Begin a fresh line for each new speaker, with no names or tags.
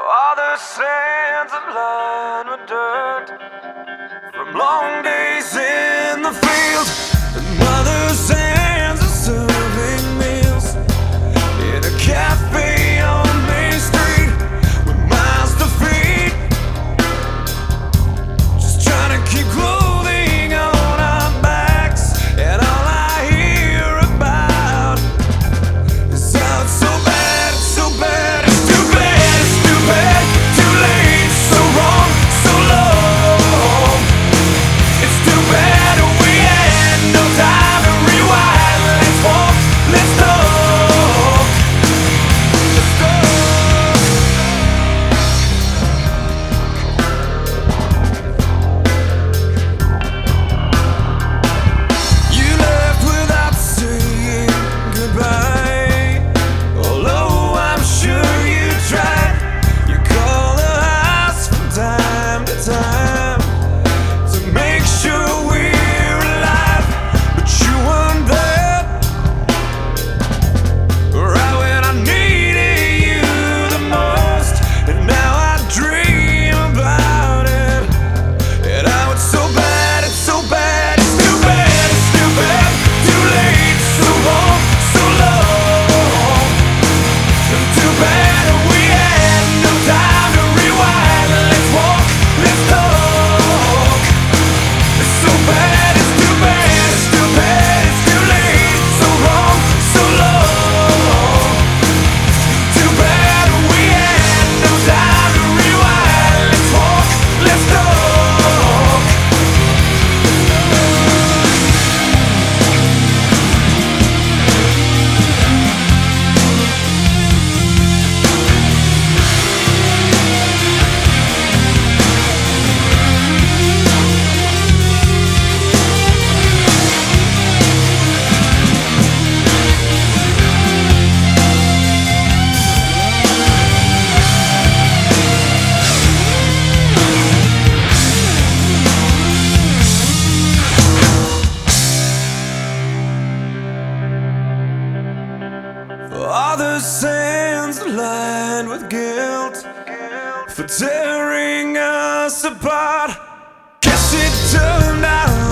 All the sands are lined with dirt from long days in the field, and mother's hands are serving meals in a cafe on Main Street with miles to feed, just trying to keep clothing on our backs, and all I hear about is how it's so bad, it's so bad, it's too bad, it's too bad, too late, so wrong, so long. It's too bad we had no time to rewind. Let's walk, let's talk, let's talk. You left without saying goodbye, although I'm sure you tried. You call the house from time to time to make sure we're alive, but you weren't there right when I needed you the most, and now I dream about it, and how it's so bad, it's so bad, it's too bad, it's too bad, too late, so wrong, so long. Too bad we had no time to rewind. Let's walk, let's talk. It's so bad, it's too bad, it's too bad, it's too late, so wrong, so long. Too bad we had no time to rewind. Let's walk, let's talk. All the sands are lined with guilt for tearing us apart. Guess it turned out